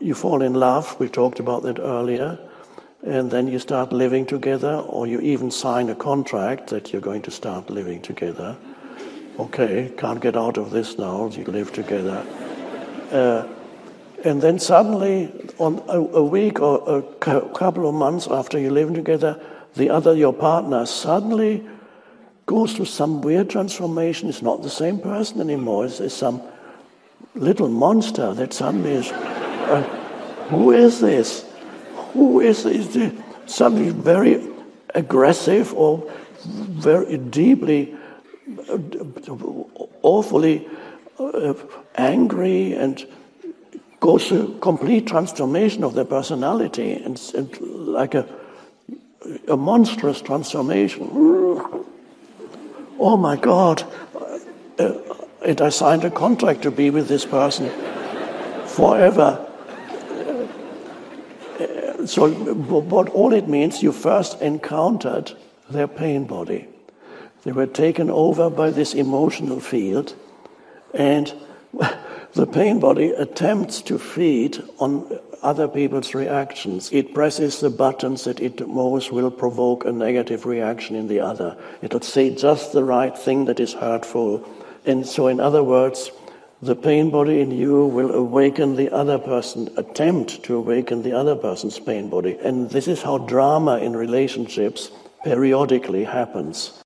you fall in love, we talked about that earlier, and then you start living together, or you even sign a contract that you're going to start living together. Okay, can't get out of this now, you live together. And then suddenly, on a week or a couple of months after you're living together, your partner, suddenly goes through some weird transformation. It's not the same person anymore. It's some little monster that suddenly is, who is this? Who is this? Suddenly very aggressive or very deeply, awfully angry, and goes through complete transformation of their personality, and like a monstrous transformation. Oh my God! And I signed a contract to be with this person forever. So what all it means, you first encountered their pain body. They were taken over by this emotional field, and the pain body attempts to feed on other people's reactions. It presses the buttons that it knows will provoke a negative reaction in the other. It'll say just the right thing that is hurtful. And so, in other words, the pain body in you will awaken the other person, attempt to awaken the other person's pain body. And this is how drama in relationships periodically happens.